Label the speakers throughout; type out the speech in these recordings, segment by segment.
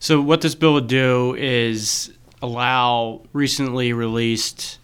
Speaker 1: So what this bill would do is allow recently released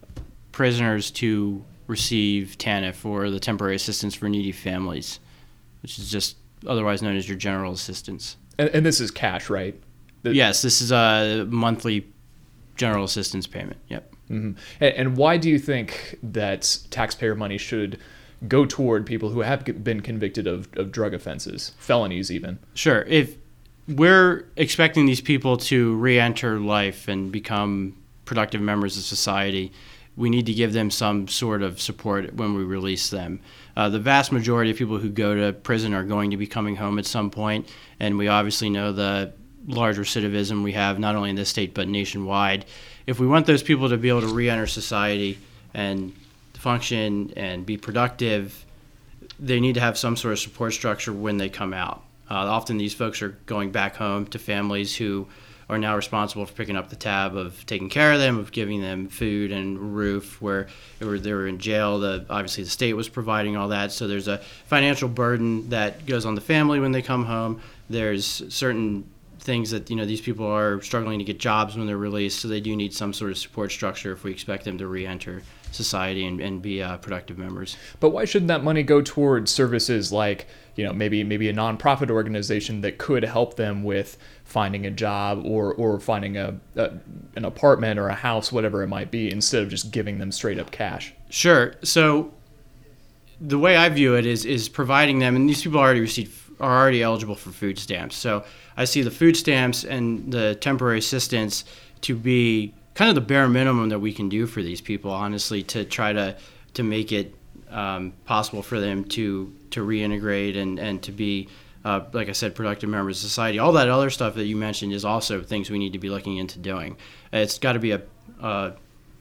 Speaker 1: prisoners to receive TANF, or the Temporary Assistance for Needy Families, which is just otherwise known as your general assistance.
Speaker 2: And this is cash, right?
Speaker 1: Yes, this is a monthly general assistance payment. Yep.
Speaker 2: Mm-hmm. And why do you think that taxpayer money should go toward people who have been convicted of drug offenses, felonies even?
Speaker 1: Sure. If we're expecting these people to re-enter life and become productive members of society, we need to give them some sort of support when we release them. The vast majority of people who go to prison are going to be coming home at some point, and we obviously know the large recidivism we have not only in this state but nationwide. If we want those people to be able to re-enter society and function and be productive, they need to have some sort of support structure when they come out. Often these folks are going back home to families who are now responsible for picking up the tab of taking care of them, of giving them food and roof. Where they were in jail, obviously the state was providing all that. So there's a financial burden that goes on the family when they come home. There's certain things that these people are struggling to get jobs when they're released, so they do need some sort of support structure if we expect them to re-enter society and be productive members.
Speaker 2: But why shouldn't that money go towards services like maybe a nonprofit organization that could help them with finding a job or finding an apartment or a house, whatever it might be, instead of just giving them straight up cash?
Speaker 1: Sure. So the way I view it is providing them, and these people are already eligible for food stamps. So I see the food stamps and the temporary assistance to be kind of the bare minimum that we can do for these people, honestly, to try to make it possible for them to reintegrate and to be, like I said, productive members of society. All that other stuff that you mentioned is also things we need to be looking into doing. It's got to be a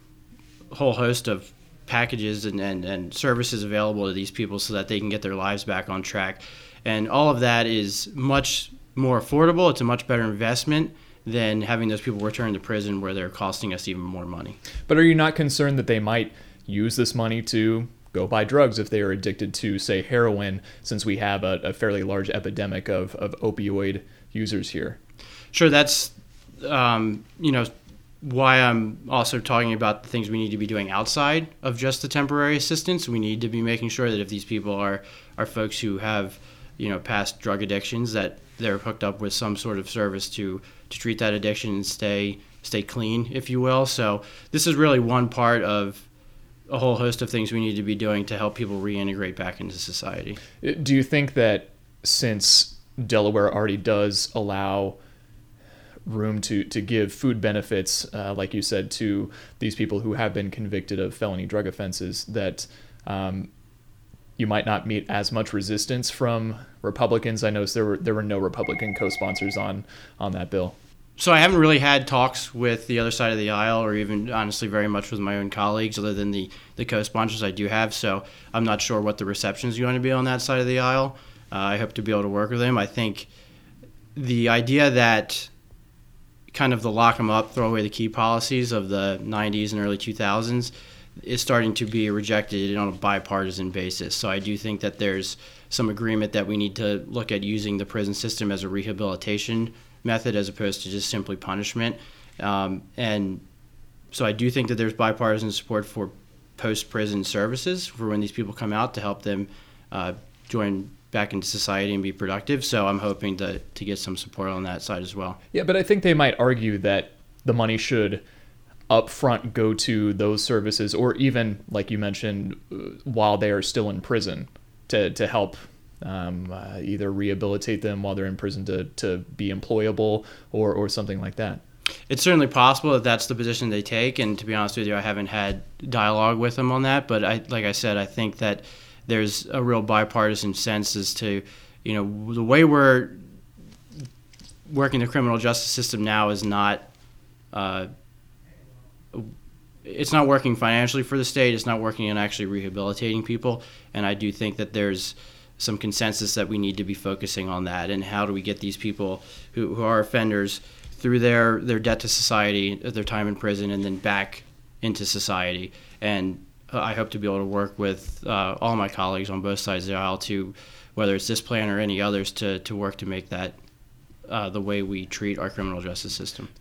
Speaker 1: whole host of packages and services available to these people so that they can get their lives back on track. And all of that is much more affordable. It's a much better investment than having those people return to prison where they're costing us even more money.
Speaker 2: But are you not concerned that they might use this money to go buy drugs if they are addicted to, say, heroin, since we have a fairly large epidemic of opioid users here?
Speaker 1: Sure, that's why I'm also talking about the things we need to be doing outside of just the temporary assistance. We need to be making sure that if these people are folks who have past drug addictions, that they're hooked up with some sort of service to treat that addiction and stay clean, if you will. So this is really one part of a whole host of things we need to be doing to help people reintegrate back into society.
Speaker 2: Do you think that since Delaware already does allow room to give food benefits, like you said, to these people who have been convicted of felony drug offenses, that you might not meet as much resistance from Republicans? I noticed there were no Republican co-sponsors on that bill.
Speaker 1: So I haven't really had talks with the other side of the aisle, or even honestly very much with my own colleagues, other than the co-sponsors I do have. So I'm not sure what the reception is going to be on that side of the aisle. I hope to be able to work with them. I think the idea that kind of the lock them up, throw away the key policies of the 90s and early 2000s is starting to be rejected on a bipartisan basis. So I do think that there's some agreement that we need to look at using the prison system as a rehabilitation method as opposed to just simply punishment. And so I do think that there's bipartisan support for post-prison services for when these people come out to help them join back into society and be productive. So I'm hoping to get some support on that side as well.
Speaker 2: Yeah, but I think they might argue that the money should up front go to those services, or even, like you mentioned, while they are still in prison to help either rehabilitate them while they're in prison to be employable or something like that.
Speaker 1: It's certainly possible that that's the position they take, and to be honest with you, I haven't had dialogue with them on that, but like I said, I think that there's a real bipartisan sense as to, the way we're working the criminal justice system now is not it's not working financially for the state. It's not working in actually rehabilitating people. And I do think that there's some consensus that we need to be focusing on that. And how do we get these people who are offenders through their debt to society, their time in prison, and then back into society. And I hope to be able to work with all my colleagues on both sides of the aisle to, whether it's this plan or any others, to work to make that the way we treat our criminal justice system.